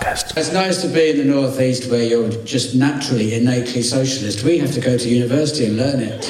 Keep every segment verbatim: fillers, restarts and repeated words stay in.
contest. It's nice to be in the northeast where you're just naturally, innately socialist. We have to go to university and learn it.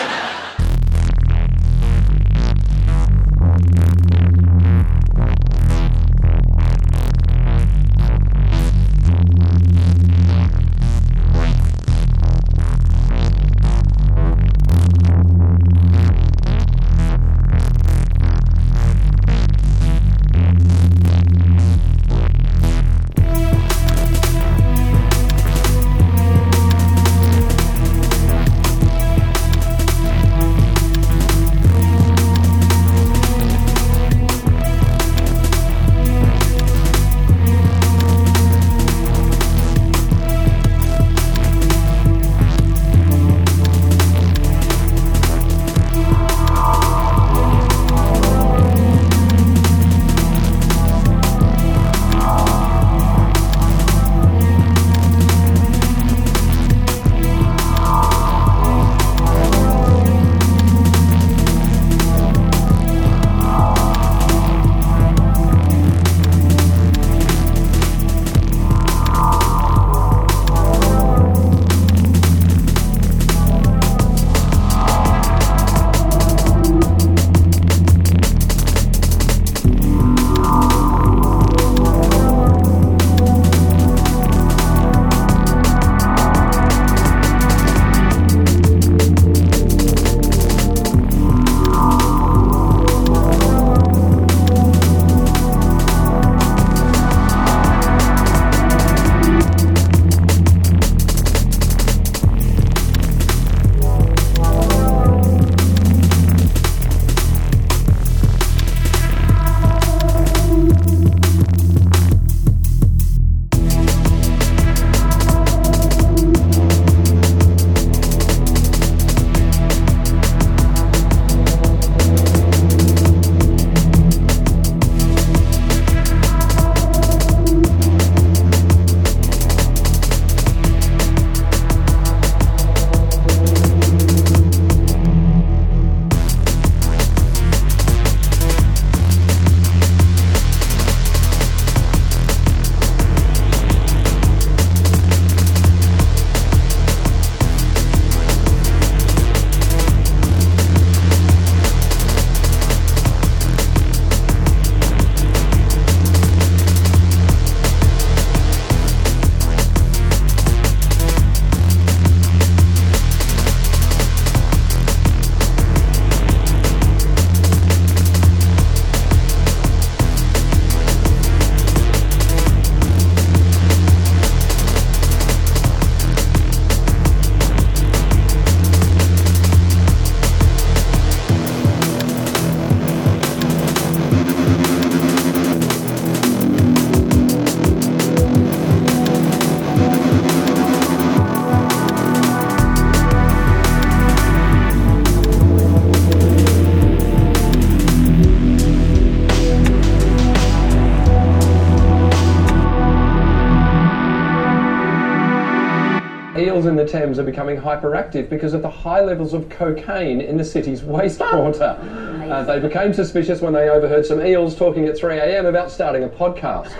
Eels in the Thames are becoming hyperactive because of the high levels of cocaine in the city's wastewater. Uh, they became suspicious when they overheard some eels talking at three a m about starting a podcast.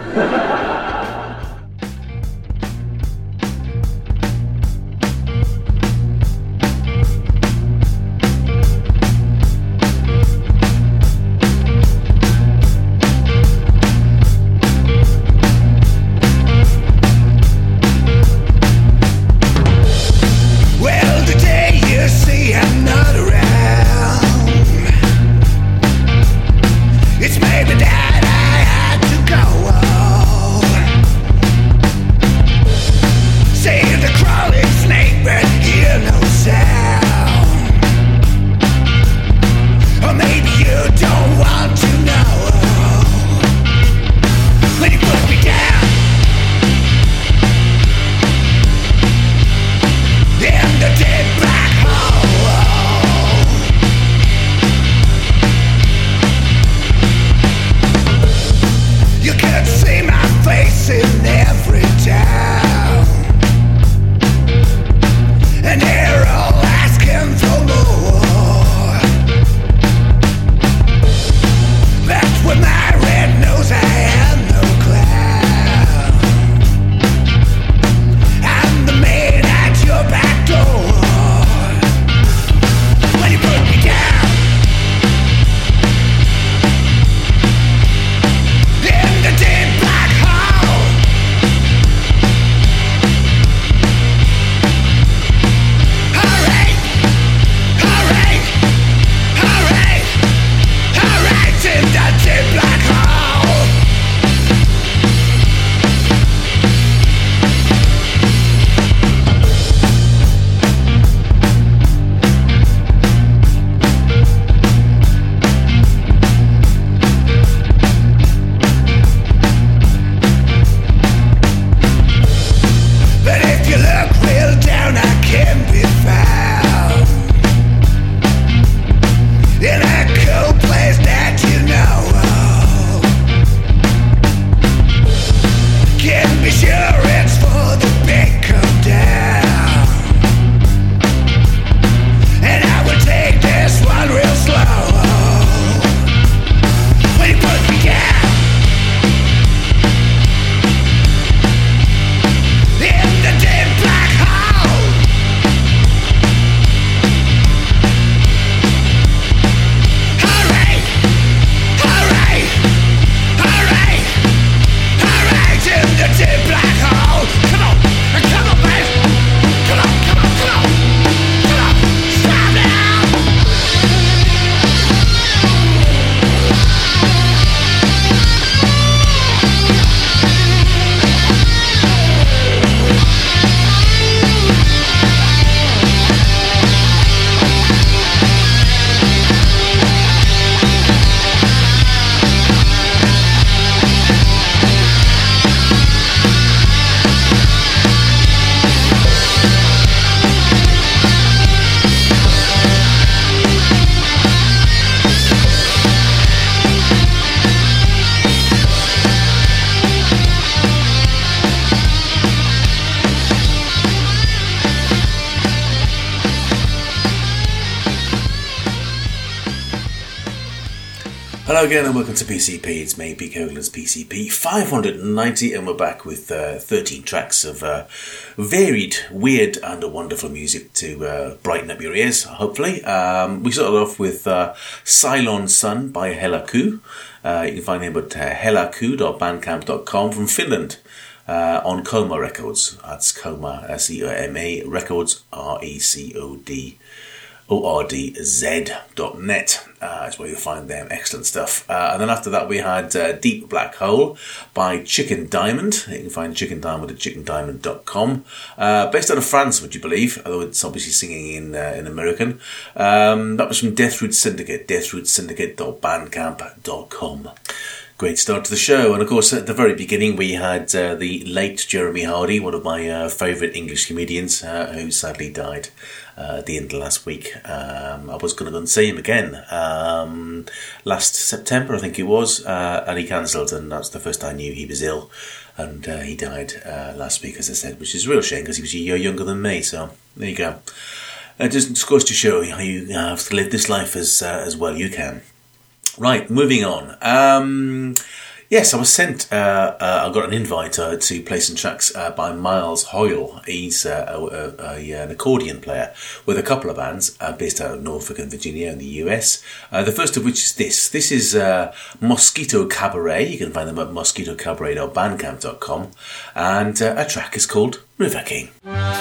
It's maybe that I had to go. insurance for the big come down. And I will take this one real slow. When you put me down in the dead black hole. Hooray! Hooray! Hooray! Hooray to the dead black hole. Come on! Come on, babe! Come on, come on, come on! Come on! Stop now! Hello again and welcome to P C P. It's me, Pete Coughlins, P C P five ninety, and we're back with uh, thirteen tracks of uh, varied, weird and wonderful music to uh, brighten up your ears, hopefully. Um, we started off with uh, Cylon Sun by Helaku. Uh, you can find him at uh, helaku dot bandcamp dot com from Finland. Uh, on Coma Records. That's Coma, C O M A, Records, R E C O D O R D Z dot net. Uh, that's where you'll find them. Excellent stuff. Uh, and then after that we had uh, Deep Black Hole by Chicken Diamond. You can find Chicken Diamond at chicken diamond dot com. Uh, based out of France, would you believe, although it's obviously singing in uh, in American. Um, that was from Death Root Syndicate, death root syndicate dot bandcamp dot com. Great start to the show. And of course, at the very beginning, we had uh, the late Jeremy Hardy, one of my uh, favourite English comedians, uh, who sadly died uh, at the end of last week. Um, I was going to go and see him again um, last September, I think it was, uh, and he cancelled, and that's the first I knew he was ill. And uh, he died uh, last week, as I said, which is a real shame because he was a year younger than me. So there you go. It just goes to show how you have to live this life as uh, as well you can. Right, moving on. Um, yes, I was sent, uh, uh, I got an invite uh, to play some tracks uh, by Miles Hoyle. He's uh, a, a, a, an accordion player with a couple of bands uh, based out of Norfolk and Virginia in the U S. Uh, the first of which is this. This is uh, Mosquito Cabaret. You can find them at mosquito cabaret dot bandcamp dot com. And uh, a track is called River King.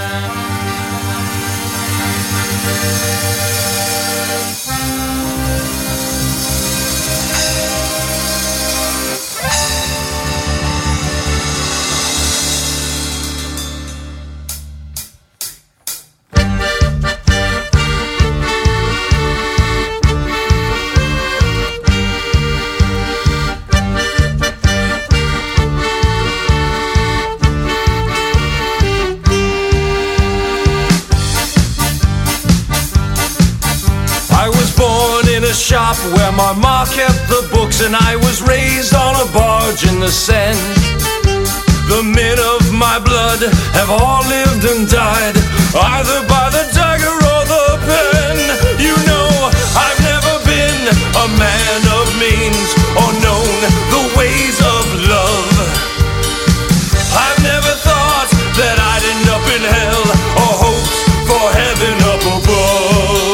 Shop where my ma kept the books, and I was raised on a barge in the Seine. The men of my blood have all lived and died, either by the dagger or the pen. You know, I've never been a man of means or known the ways of love. I've never thought that I'd end up in hell or hoped for heaven up above.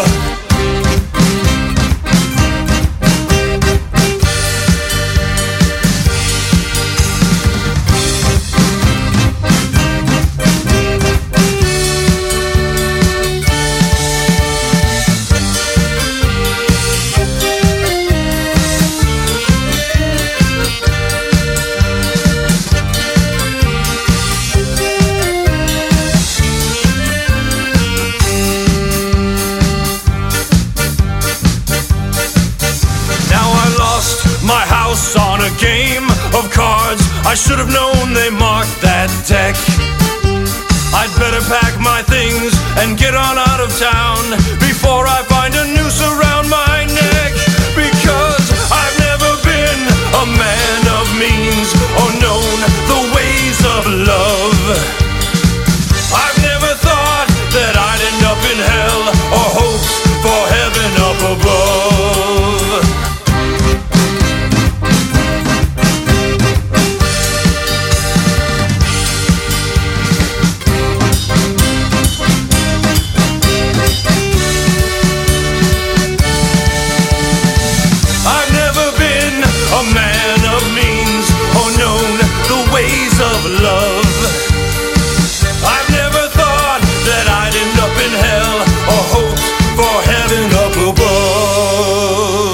On a game of cards, I should have known they marked that deck. I'd better pack my things and get on out of town before I find a noose around my neck. Because I've never been a man of means or known the ways of love. I've never thought that I'd end up in hell or hoped for heaven up above.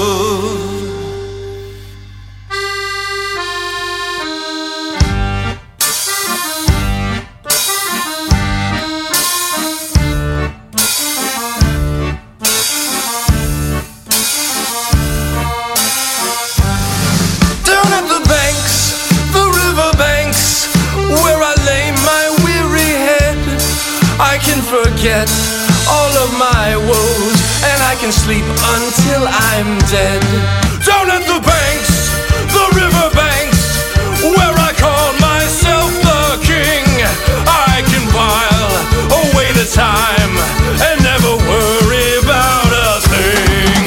Down at the banks, the river banks, where I lay my weary head, I can forget all of my woes, and I can sleep until I'm dead. Down at the banks, the river banks, where I call myself the king, I can while away the time and never worry about a thing.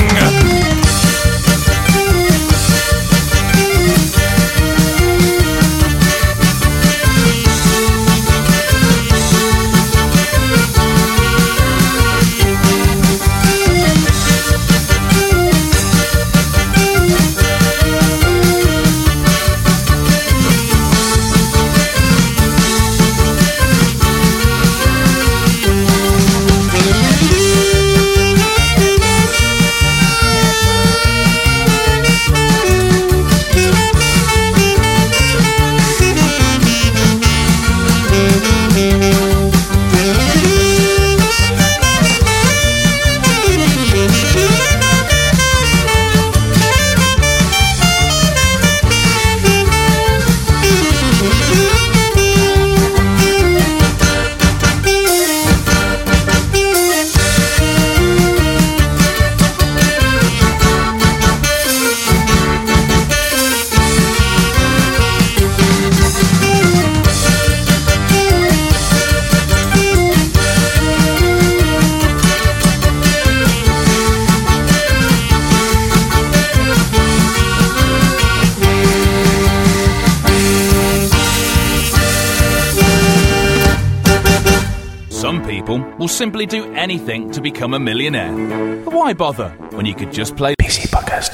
Some people will simply do anything to become a millionaire. But why bother when you could just play P C Podcast?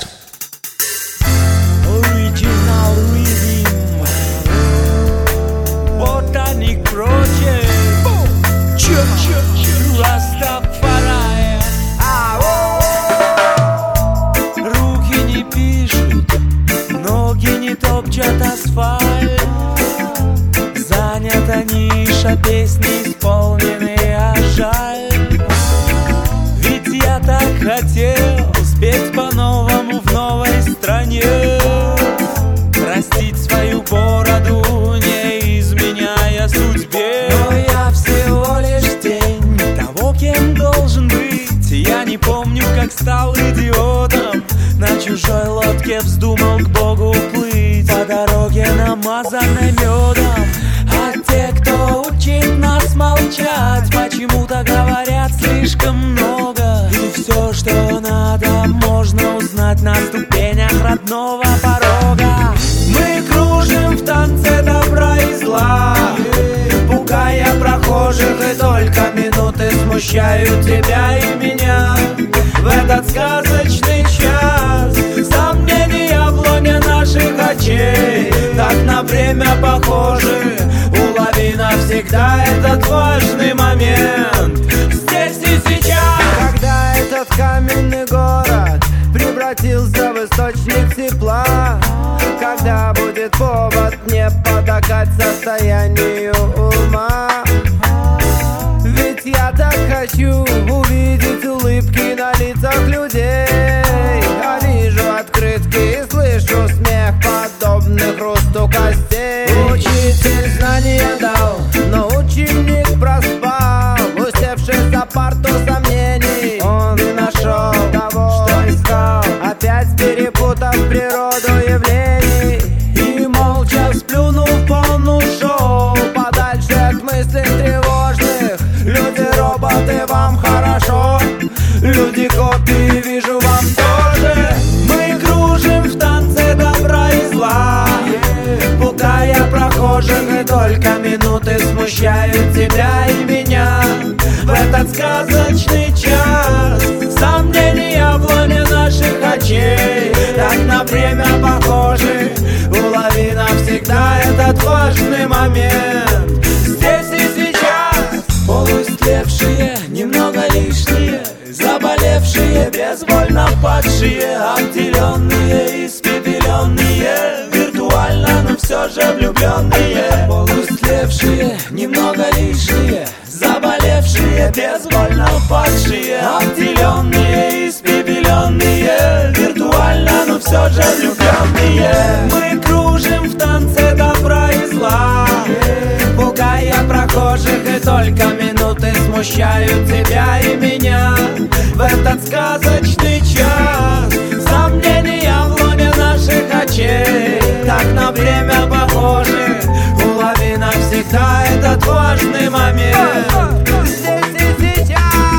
Original Rhythm, Botanic Project, Rastafari. Руки не пишут, ноги не топчат асфальт. Занята ниша, песни исполненные, а жаль. Ведь я так хотел спеть по-новому в новой стране, растить свою бороду, не изменяя судьбе. Но я всего лишь тень того, кем должен быть. Я не помню, как стал идиотом, на чужой лодке вздумал к Богу плыть, по дороге намазанной медом. А те, кто учит нас молчать, почему-то говорят слишком много. И все, что надо, можно узнать на ступенях родного порога. Мы кружим в танце добра и зла, пугая прохожих, и только минуты смущают тебя и меня. В этот сказочный час сомнений яблоня наших очей так на время похожи. Улови навсегда этот важный момент здесь и сейчас. Когда этот каменный город превратился в источник тепла, когда будет повод не потакать состоянию ума. Ведь я так хочу увидеть улыбки на лицах людей. Я вижу открытки и слышу смех, подобный хрусту костей. Учитель знания дал, но ученик проспал. Усевшись за парту сомнений, он нашел того, что искал, опять перепутав природу явлений. И молча сплюнув, он ушел подальше от мыслей тревожных. Люди-роботы, вам хорошо, люди-копии, вижу, вам тоже. Мы кружим в танце добра и зла, пугая прохожих, и только минуты смущают тебя и меня. В этот сказочный час сомнения яблони наших очей так на время похожи. Улови навсегда этот этот важный момент. Здесь и сейчас полуистлевшие, немного лишние, заболевшие, безвольно падшие, обделенные, испепеленные, виртуально, но все же влюбленные. Полуистлевшие, немного лишние, заболевшие, безвольно падшие, обделенные, испепеленные, виртуально, но все же влюбленные. Мы кружим в танце добра и зла, пугая прохожих, и только минуты смущают тебя и меня. В этот сказочный час сомнения в лоне наших очей так на время похожи. Улови навсегда этот важный момент. Здесь и сейчас.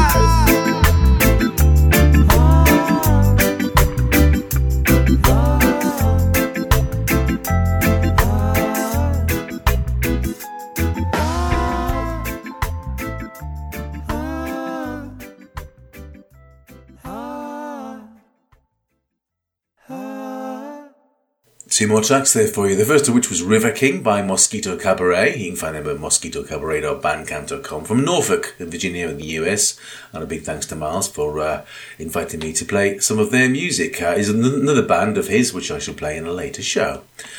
Two more tracks there for you. The first of which was River King by Mosquito Cabaret. You can find them at mosquito cabaret dot bandcamp dot com from Norfolk in Virginia in the U S. And a big thanks to Miles for uh, inviting me to play some of their music. Uh, is another band of his which I shall play in a later show.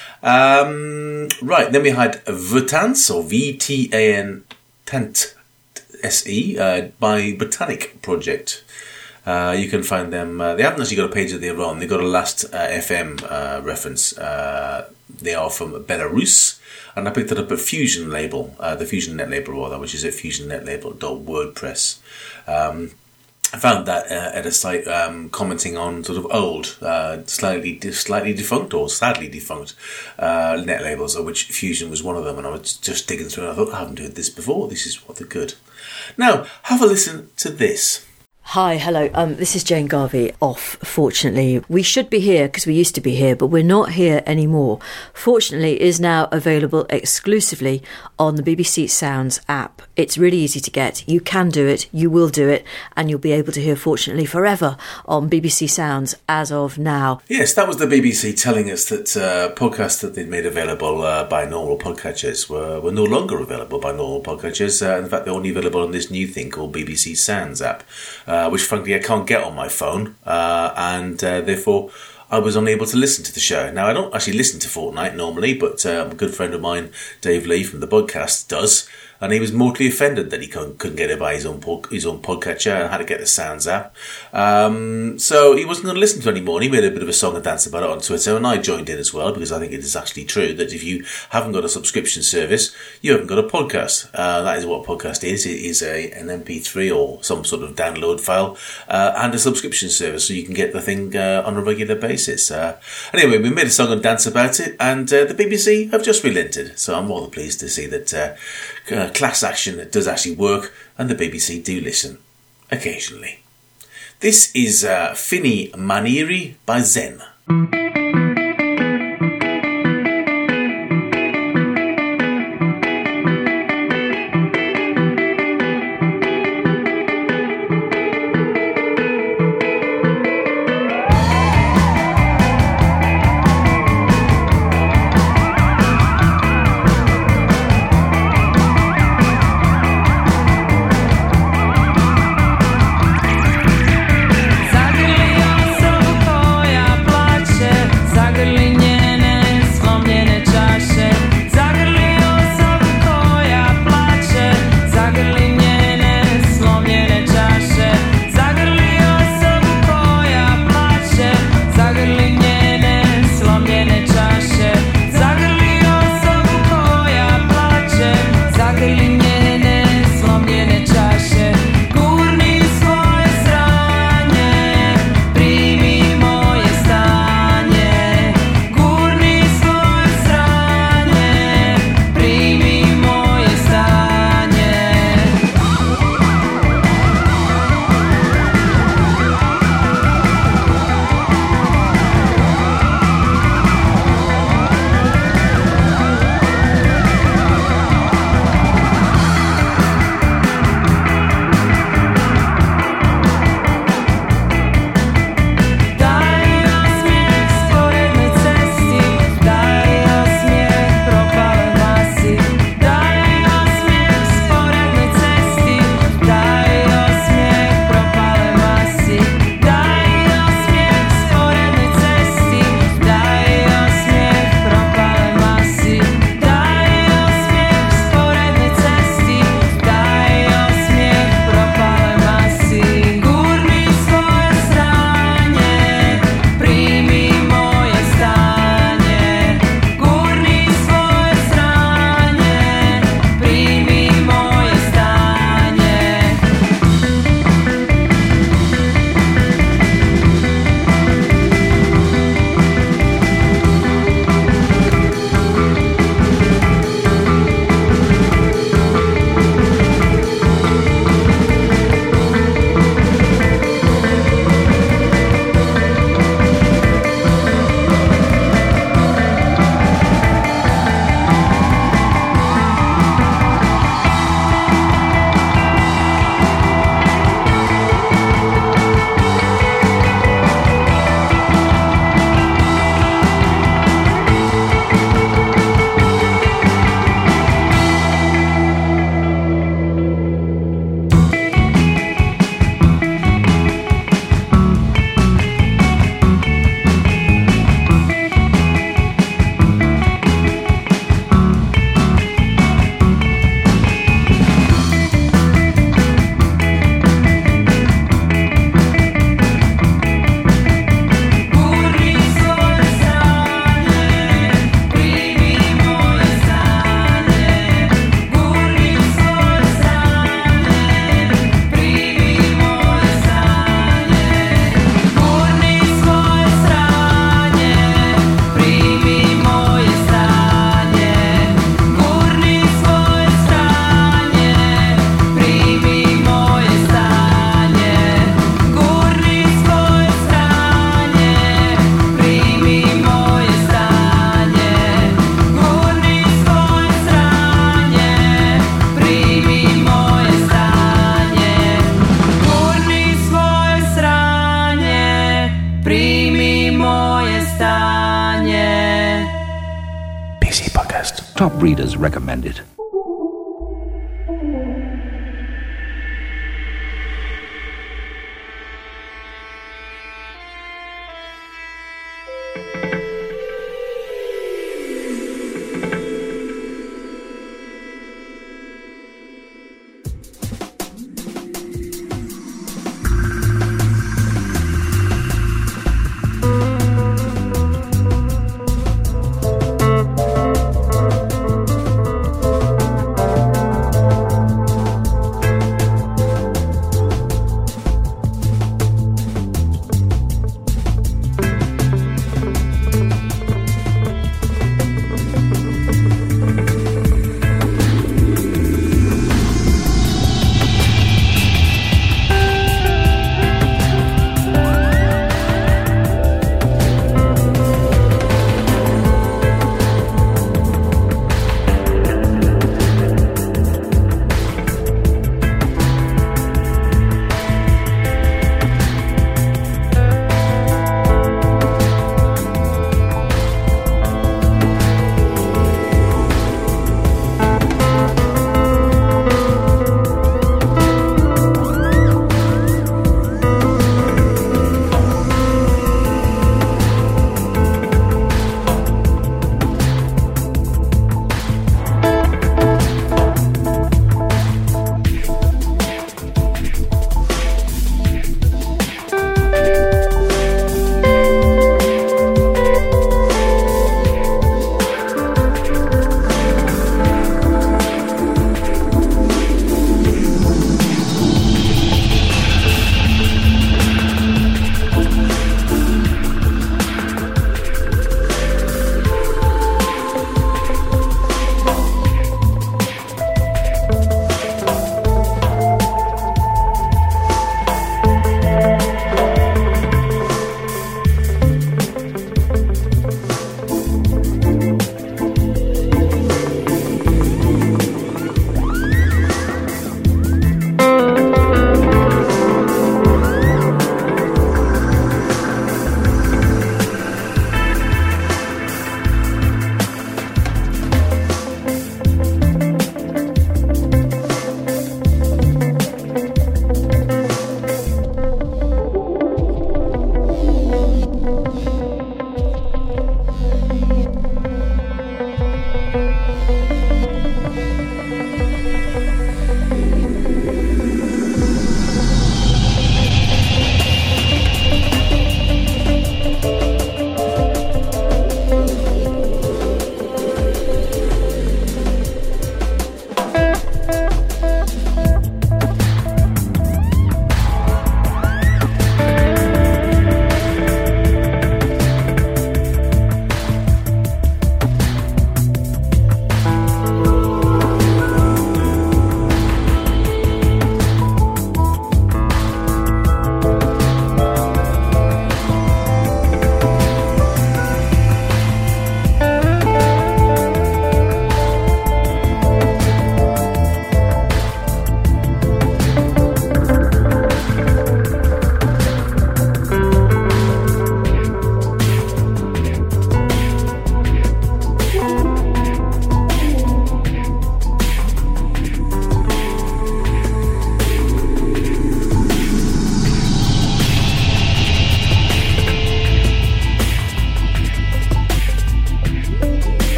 Um, right, then we had Vtans, or V T A N Tant S E, uh, by Botanic Project. Uh, you can find them, uh, they haven't actually got a page of their own, they've got a Last uh, F M uh, reference. Uh, they are from Belarus, and I picked it up at Fusion Label, uh, the Fusion Net Label rather, which is at fusion net label dot wordpress. Um, I found that uh, at a site um, commenting on sort of old, uh, slightly slightly defunct or sadly defunct uh, net labels, of which Fusion was one of them, and I was just digging through and I thought, I haven't heard this before, this is what they're good. Now, have a listen to this. Hi, hello. Um, this is Jane Garvey off, fortunately. We should be here because we used to be here, but we're not here anymore. Fortunately, it is now available exclusively on the B B C Sounds app. It's really easy to get. You can do it, you will do it, and you'll be able to hear Fortunately Forever on B B C Sounds as of now. Yes, that was the B B C telling us that uh, podcasts that they'd made available uh, by normal podcatchers were, were no longer available by normal podcatchers. Uh, in fact, they're only available on this new thing called B B C Sounds app. Uh, Uh, which frankly I can't get on my phone, uh, and uh, therefore I was unable to listen to the show. Now, I don't actually listen to Fortnite normally, but uh, a good friend of mine, Dave Lee from the podcast, does, and he was mortally offended that he couldn't, couldn't get it by his own pod, his own podcatcher and had to get the Sounds app. Um, so he wasn't going to listen to it anymore. He made a bit of a song and dance about it on Twitter, and I joined in as well, because I think it is actually true that if you haven't got a subscription service, you haven't got a podcast. Uh, that is what a podcast is. It is a, an M P three or some sort of download file uh, and a subscription service, so you can get the thing uh, on a regular basis. Uh, anyway, we made a song and dance about it, and uh, the B B C have just relented, so I'm rather pleased to see that uh, uh, class action does actually work, and the B B C do listen occasionally. This is uh, Finny Maniri by Zen. Zagrlio srko ja plače readers recommend it.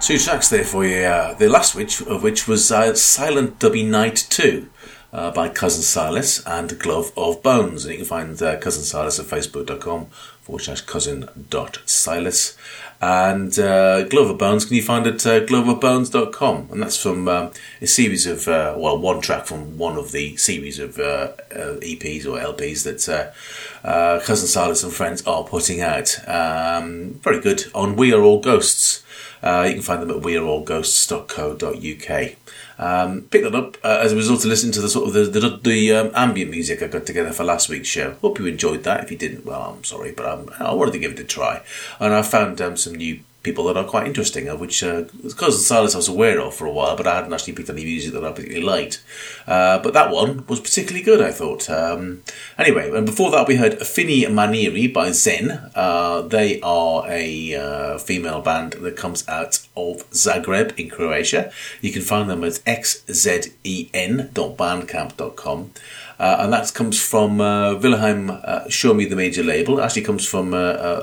Two tracks there for you. Uh, the last which of which was uh, Silent Dubby Night two uh, by Cousin Silas and Glove of Bones. And you can find uh, Cousin Silas at facebook.com forward slash cousin dot silas. And uh, Glove of Bones can you find at uh, glove of bones dot com. And that's from um, a series of, uh, well, one track from one of the series of uh, uh, E Ps or L Ps that uh, uh, Cousin Silas and friends are putting out. Um, very good. On We Are All Ghosts. Uh, you can find them at we are all ghosts dot co dot uk. Um, pick that up uh, as a result of listening to the sort of the, the, the um, ambient music I got together for last week's show. Hope you enjoyed that. If you didn't, well, I'm sorry, but um, I wanted to give it a try. And I found um, some new people that are quite interesting, of which uh, Cousin Silas I was aware of for a while, but I hadn't actually picked any music that I particularly liked. Uh, but that one was particularly good, I thought. Um, anyway, and before that we heard Fini Maniri by Zen. Uh, they are a uh, female band that comes out of Zagreb in Croatia. You can find them at x z e n dot bandcamp dot com. Uh, and that comes from uh, Wilhelm uh, Show Me the Major label. It actually comes from uh,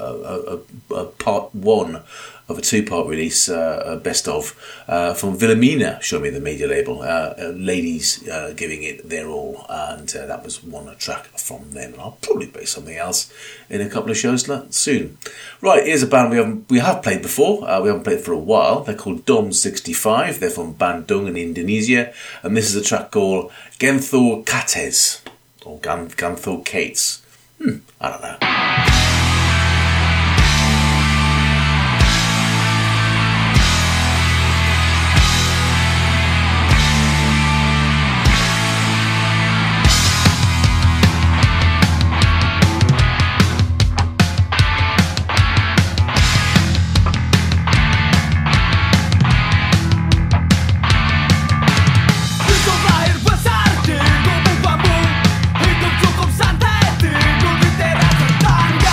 a, a, a part one of a two-part release, uh, best of, uh, from Wilhelmina Show Me the Major label. Uh, uh, ladies uh, giving it their all, and uh, that was one track from them. And I'll probably play something else in a couple of shows soon. Right, here's a band we haven't we have played before. Uh, we haven't played for a while. They're called Dom sixty-five. They're from Bandung in Indonesia, and this is a track called Gantho Kates, or Gantho Kates. Hmm, I don't know. Hidup cukup santai, tidur di teras tetangga.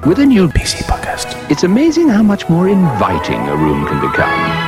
With a new P C podcast, it's amazing how much more inviting a room can become.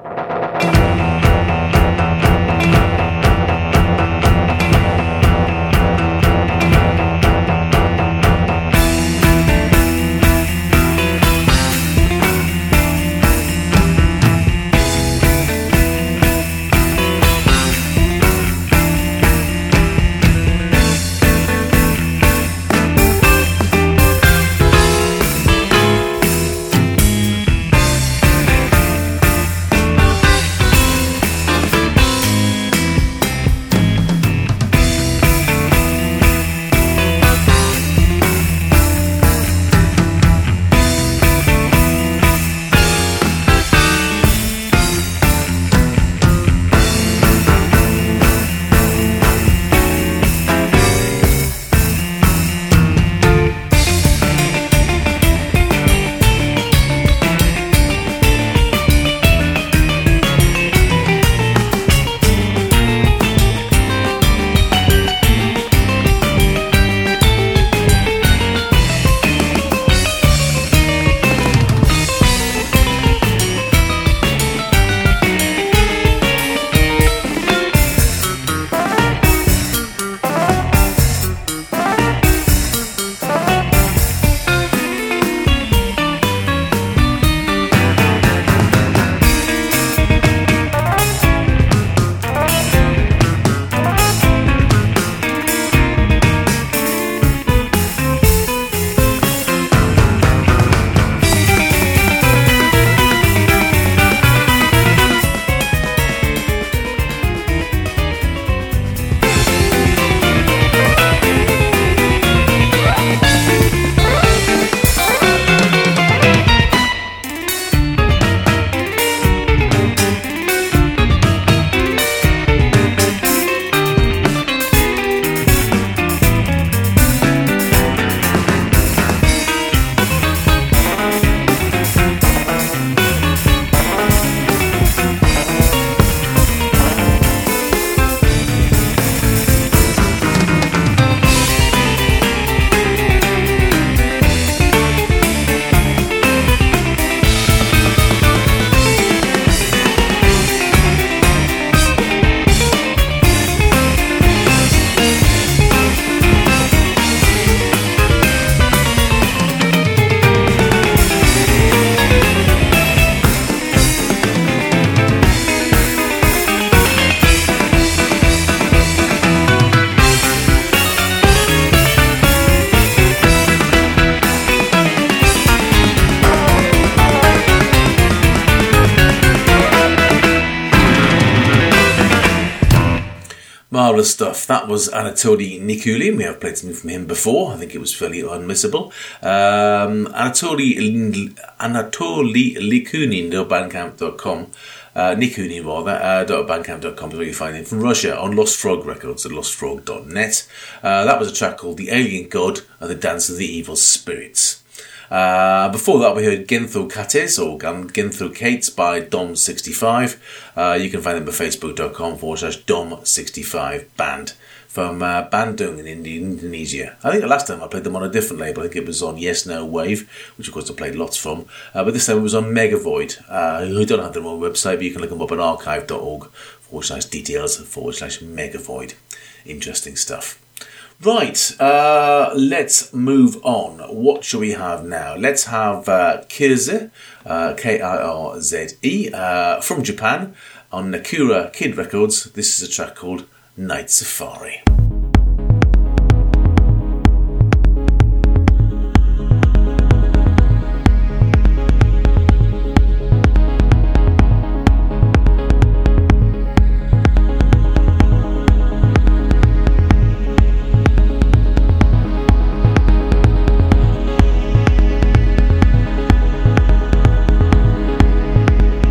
Marvellous stuff. That was Anatoly Nikulin. We have played something from him before. I think it was fairly unmissable. Um, Anatoly, Anatoly Likunin dot bandcamp dot com. Uh, Nikunin, rather, uh, .bandcamp dot com is where you find him. From Russia on Lost Frog Records at lost frog dot net. Uh, that was a track called The Alien God and the Dance of the Evil Spirits. Uh, before that, we heard Gentho Kates or Gentho Kates by Dom sixty-five. Uh, you can find them at facebook.com forward slash Dom sixty-five band from uh, Bandung in Indonesia. I think the last time I played them on a different label. I think it was on Yes No Wave, which of course I played lots from. Uh, but this time it was on Megavoid, uh, who don't have their own website, but you can look them up on archive.org forward slash details forward slash Megavoid. Interesting stuff. Right, uh, let's move on. What shall we have now? Let's have uh, Kirze, uh, K I R Z E, uh, from Japan on Nakura Kid Records. This is a track called Night Safari.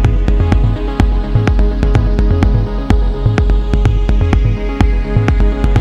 Night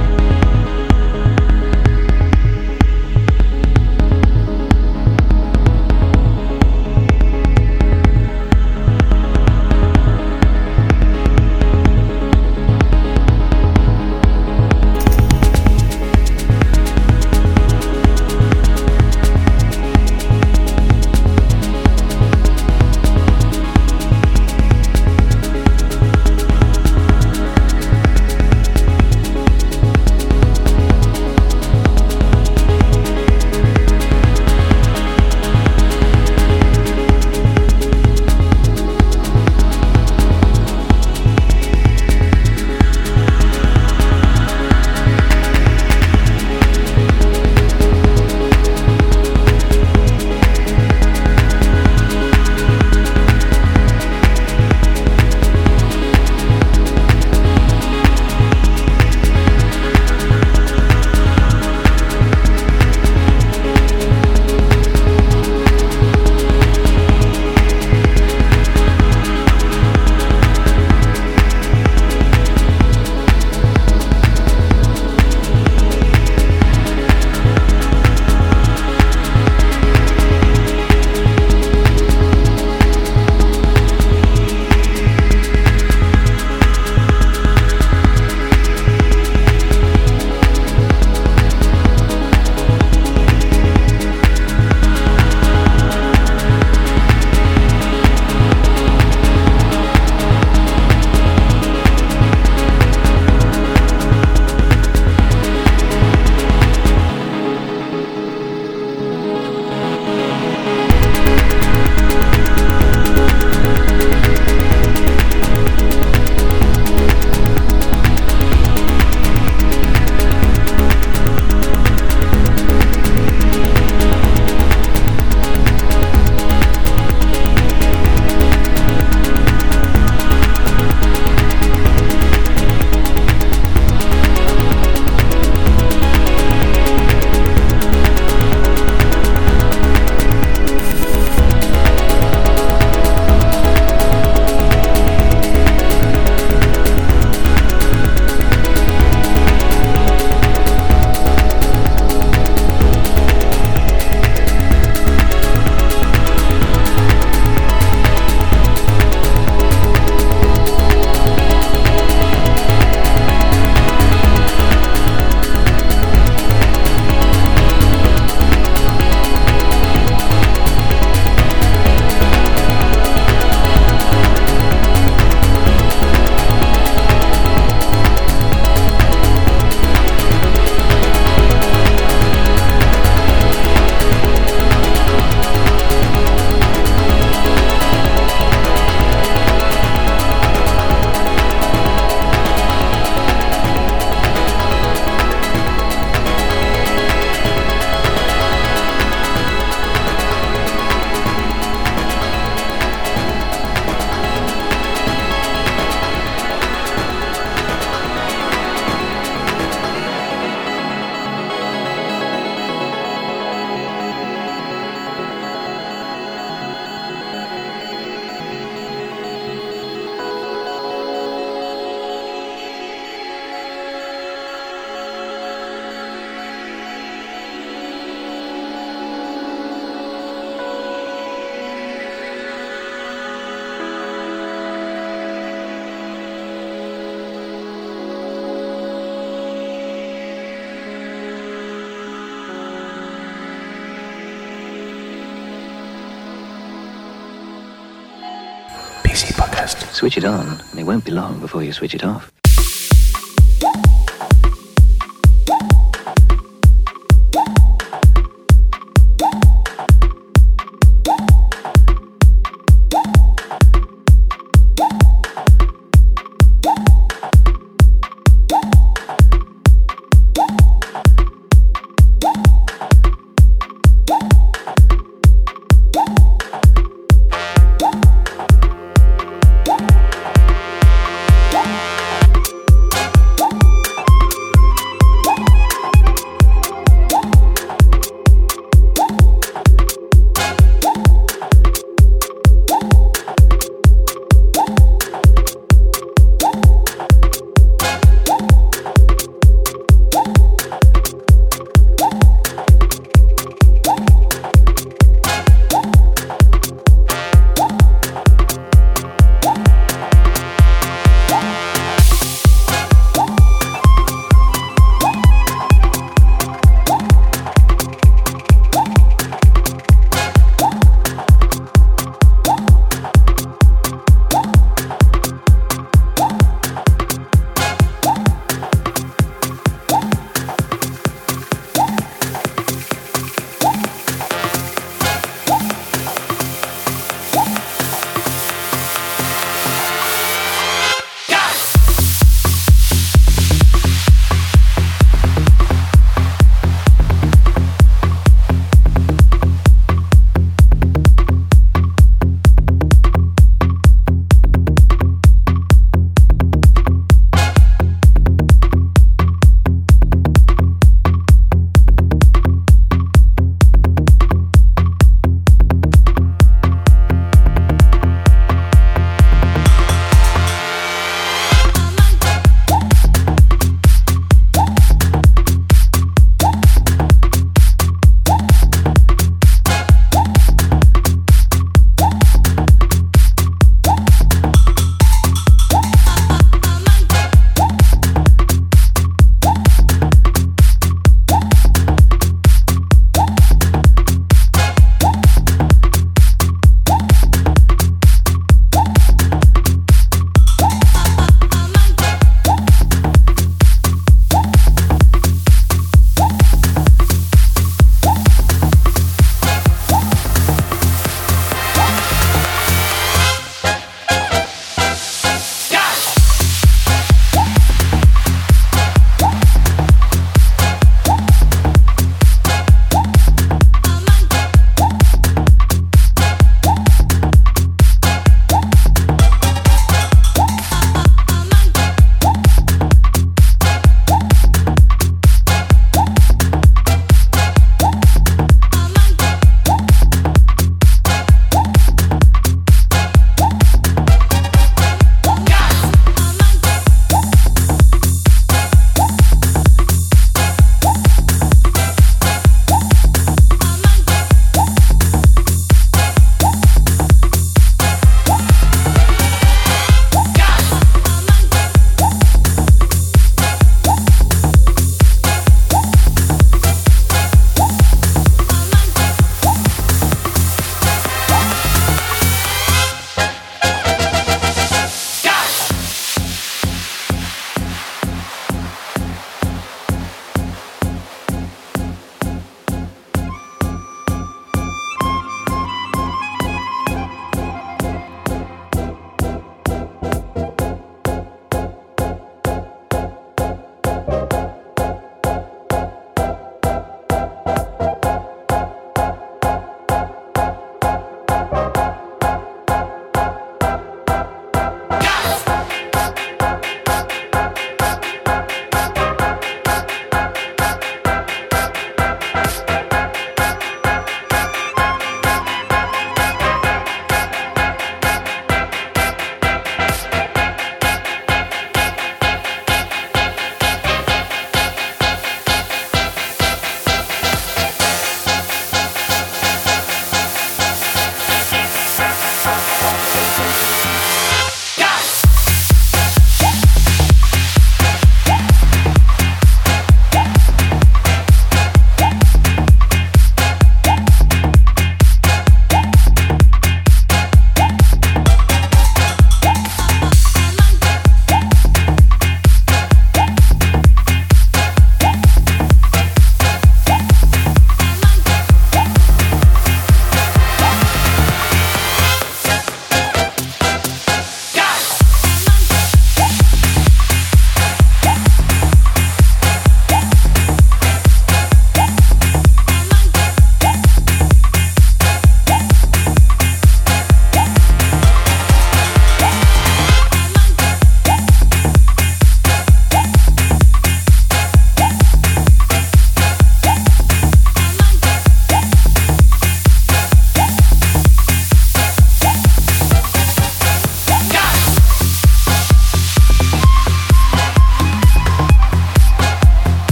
B C Podcast. Switch it on, and it won't be long before you switch it off.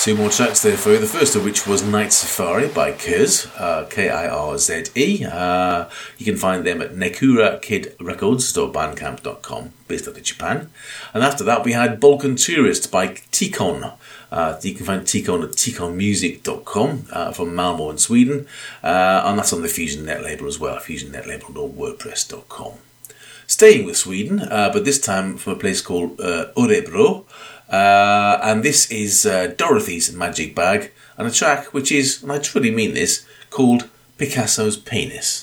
Two more tracks there for you. The first of which was Night Safari by Kirz, uh, K I R Z E. Uh, you can find them at nekura kid records dot bandcamp dot com, based out of Japan. And after that, we had Balkan Tourist by Tikon. Uh, you can find Tikon at tikon music dot com uh, from Malmo in Sweden. Uh, and that's on the Fusion Net label as well, fusion net label dot wordpress dot com. Staying with Sweden, uh, but this time from a place called uh, Örebro. Uh, and this is uh, Dorothy's Magic Bag, and a track which is, and I truly mean this, called Picasso's Penis.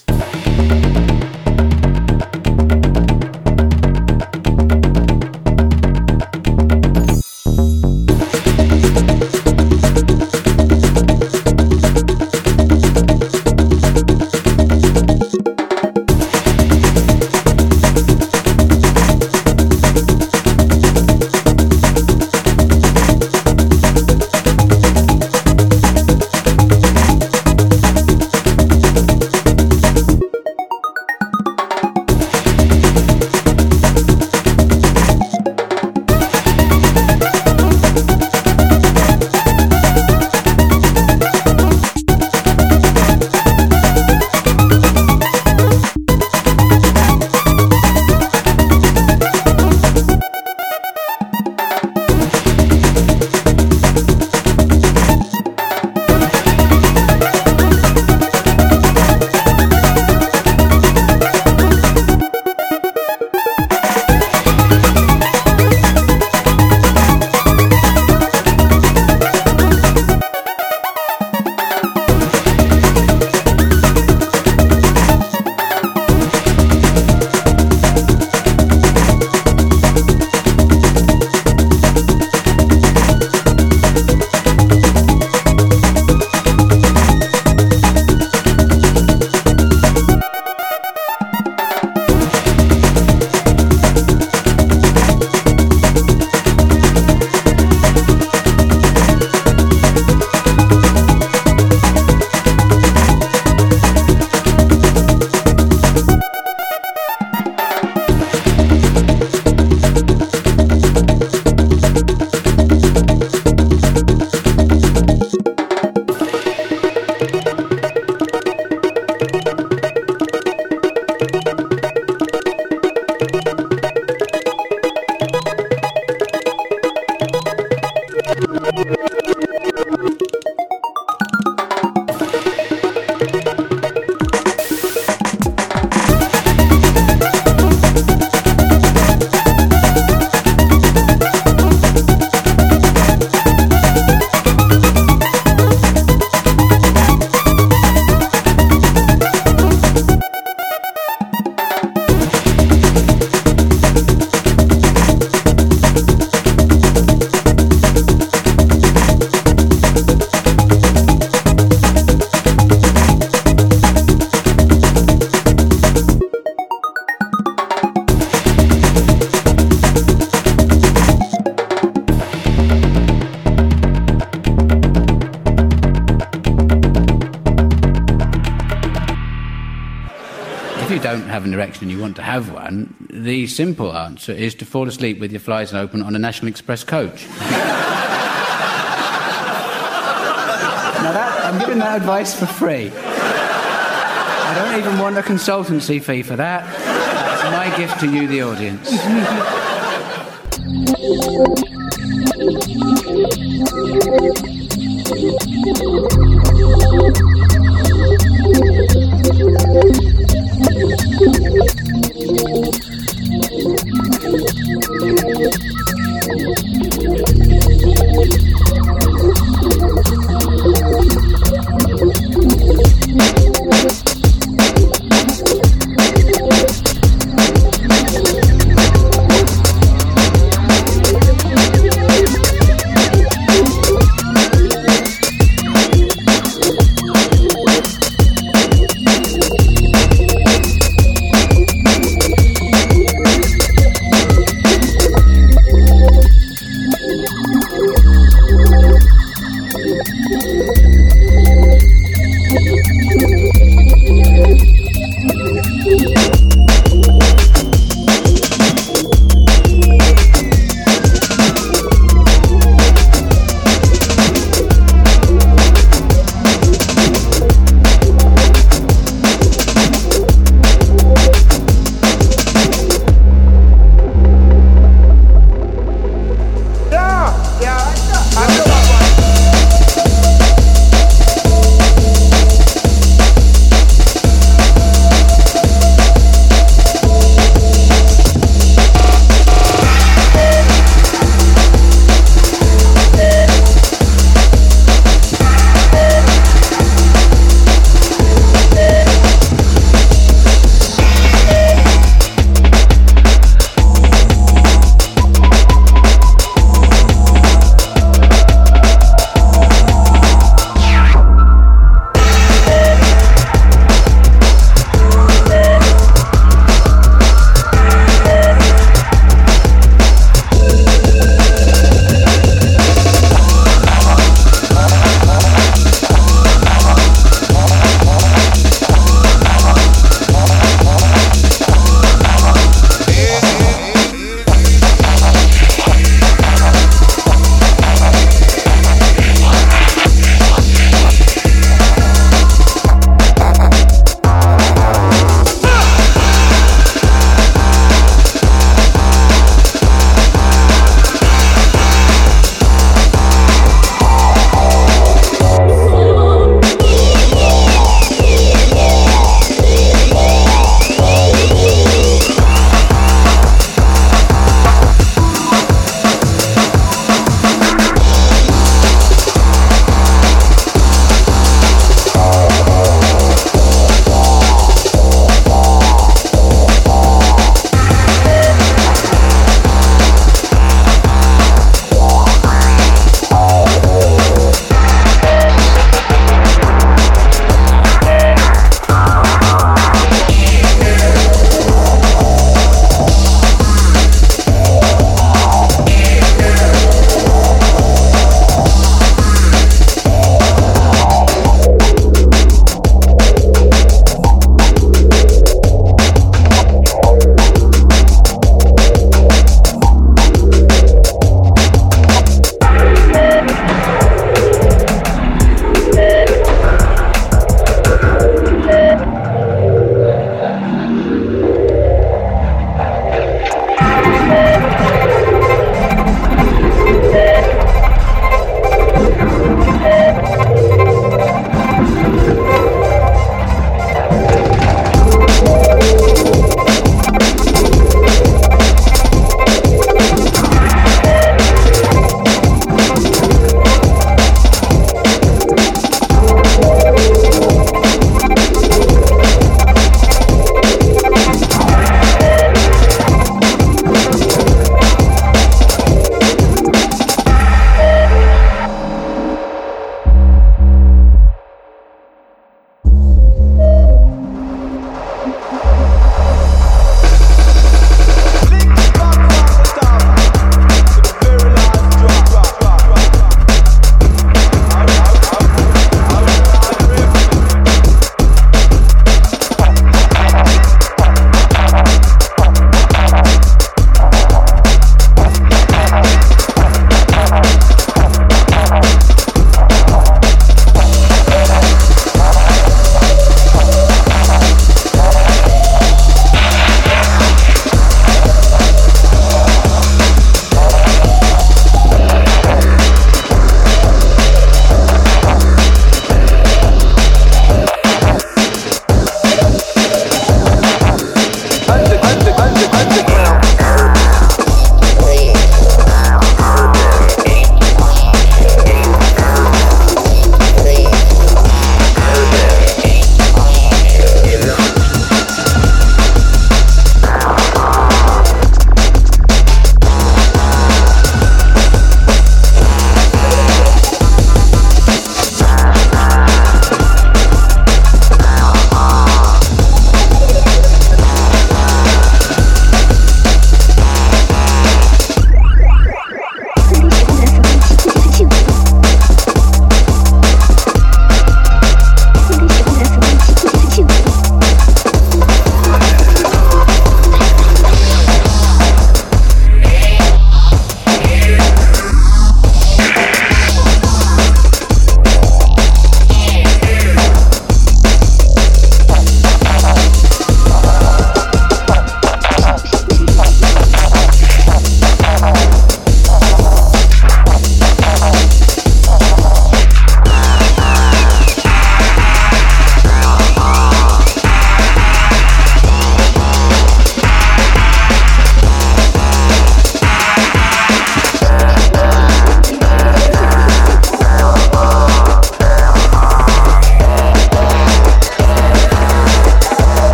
Have an erection, you want to have one, the simple answer is to fall asleep with your flies open on a National Express coach. Now that, I'm giving that advice for free. I don't even want a consultancy fee for that. That's my gift to you, the audience.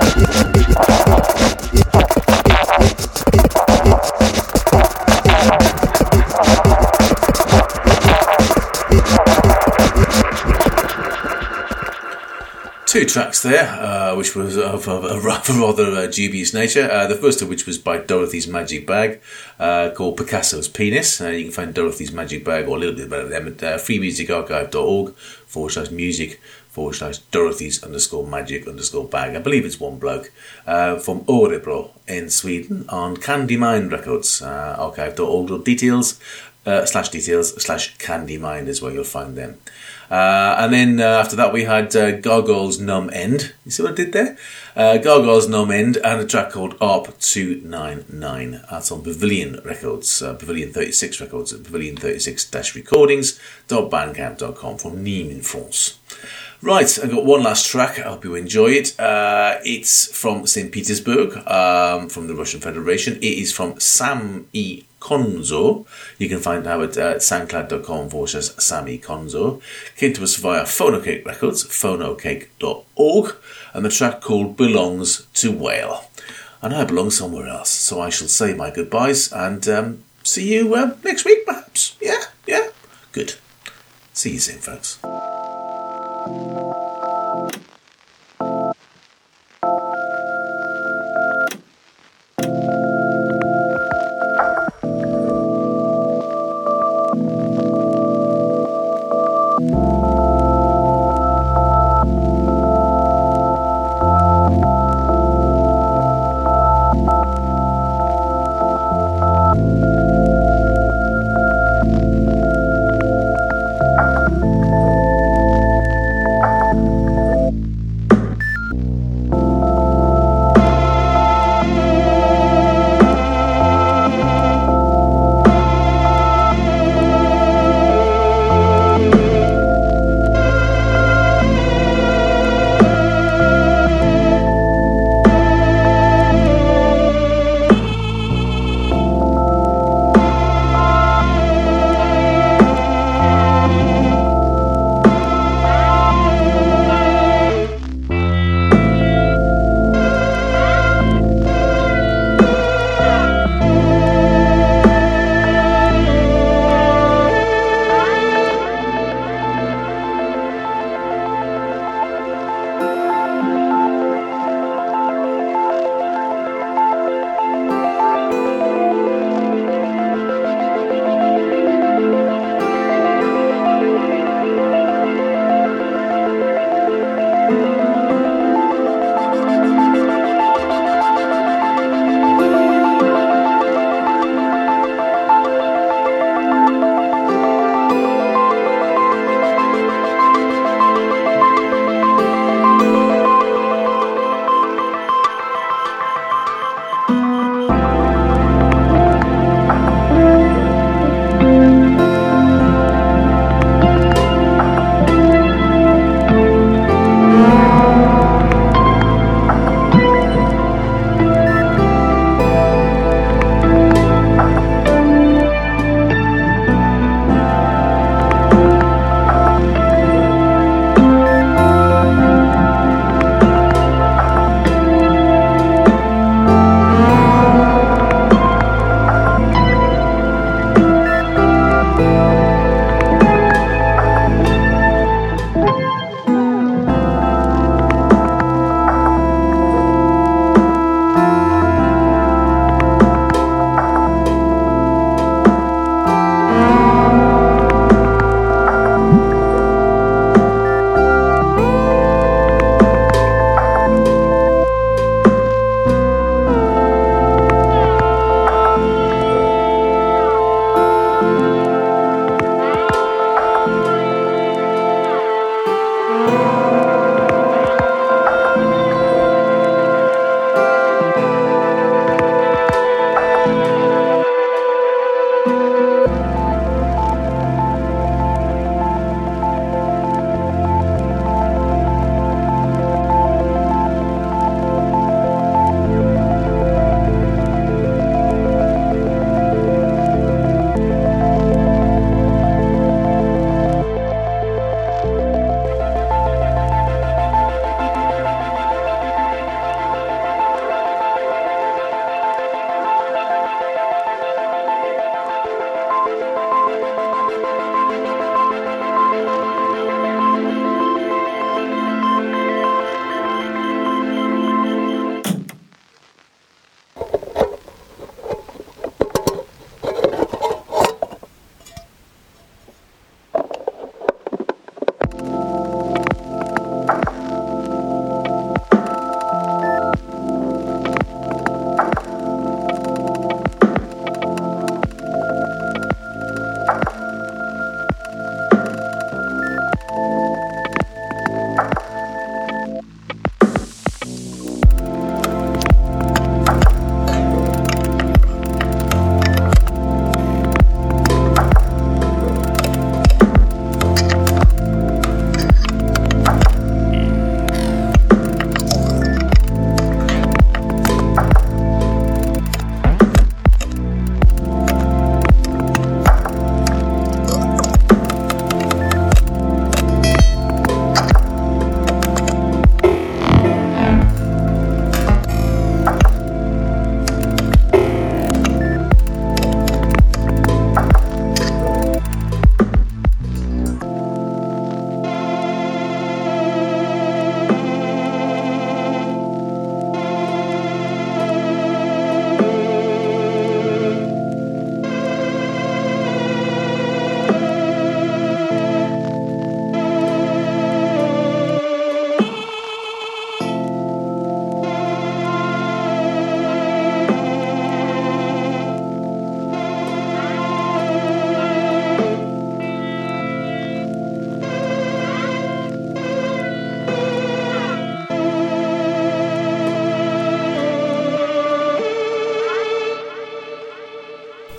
Two tracks there, uh, which was of, of a rather, rather uh, dubious nature. Uh, the first of which was by Dorothy's Magic Bag, uh, called Picasso's Penis. Uh, you can find Dorothy's Magic Bag, or a little bit about them, at uh, freemusicarchive.org forward slash music forward slash Dorothy's underscore magic underscore bag. I believe it's one bloke. Uh, from Örebro in Sweden on Candy Mind Records. Uh, archive.org details, uh, slash details, slash Candy Mind is where you'll find them. Uh, and then uh, after that we had uh, Gargoyle's Numb End. You see what I did there? Uh, Gargoyle's Numb End and a track called A R P two ninety-nine. That's on Pavilion Records, uh, Pavilion thirty-six Records at pavilion thirty-six recordings dot bandcamp dot com from Nîmes in France. Right, I've got one last track. I hope you enjoy it. Uh, it's from Saint Petersburg, um, from the Russian Federation. It is from Sam E. Konzo. You can find out at uh, soundcloud.com forward slash Sammy Konzo. Came to us via Phonocake Records, phonocake dot org, and the track called Belongs to Whale. And I belong somewhere else, so I shall say my goodbyes and um, see you uh, next week, perhaps. Yeah, yeah, good. See you soon, folks.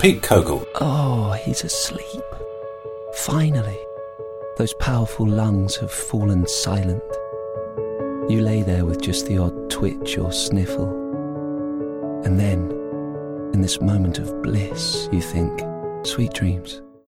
Pete Kogel. Oh, he's asleep. Finally. Those powerful lungs have fallen silent. You lay there with just the odd twitch or sniffle. And then, in this moment of bliss, you think, sweet dreams.